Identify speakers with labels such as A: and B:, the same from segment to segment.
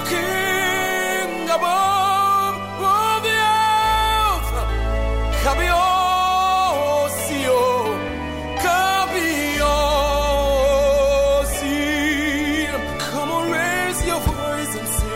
A: King above all the earth. Kabiosio, Kabiosi. Come on, raise your voice and sing.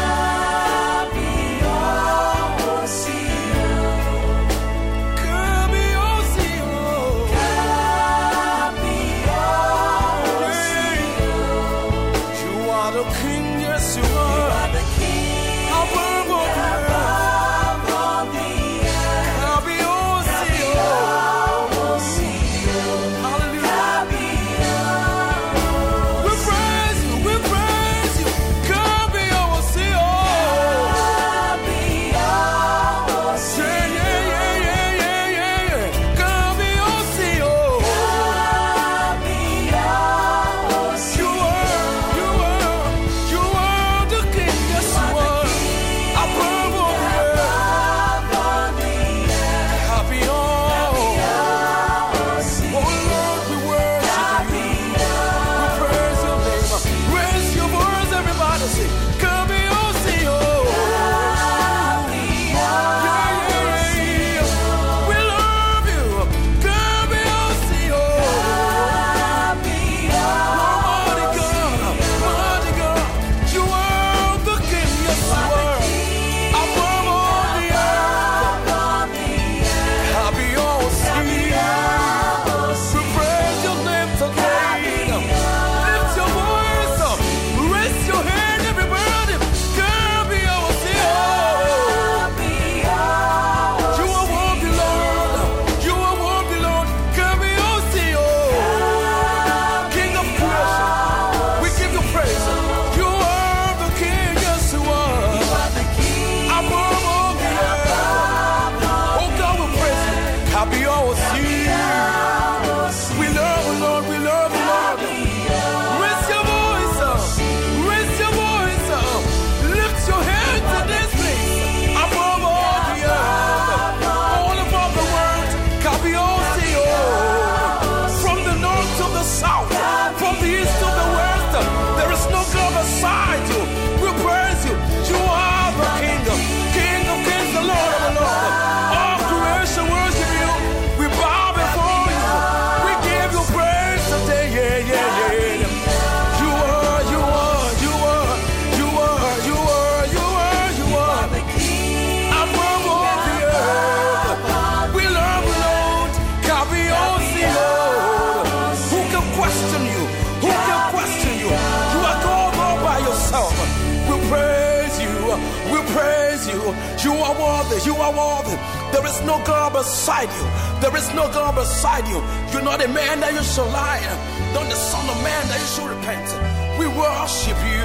B: You are worthy, you are worthy. There is no God beside you. There is no God beside you. You're not a man that you shall lie, not the son of man that you shall repent. We worship you.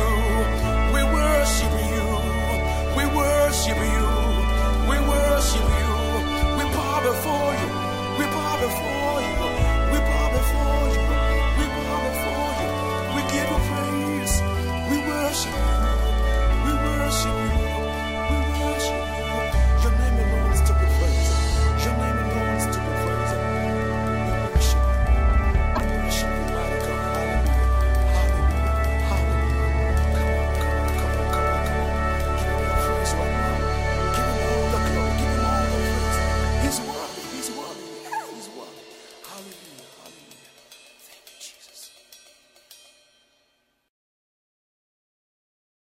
B: We worship you. We worship you. We worship you. We bow before you. We bow before you.